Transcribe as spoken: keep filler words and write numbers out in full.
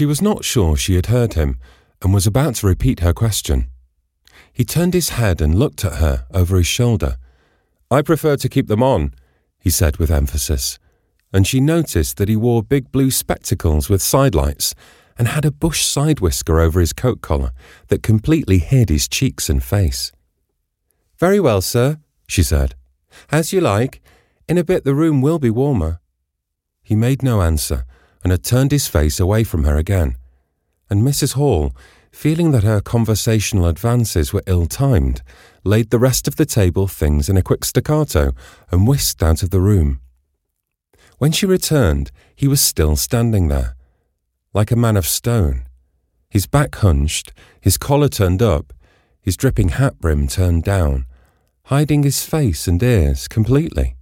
She was not sure she had heard him and was about to repeat her question. He turned his head and looked at her over his shoulder. "I prefer to keep them on," he said with emphasis, and she noticed that he wore big blue spectacles with sidelights and had a bush side whisker over his coat collar that completely hid his cheeks and face. "Very well, sir," she said. "As you like. In a bit the room will be warmer." He made no answer and had turned his face away from her again, and Missus Hall, feeling that her conversational advances were ill-timed, laid the rest of the table things in a quick staccato and whisked out of the room. When she returned, he was still standing there, like a man of stone, his back hunched, his collar turned up, his dripping hat brim turned down, hiding his face and ears completely.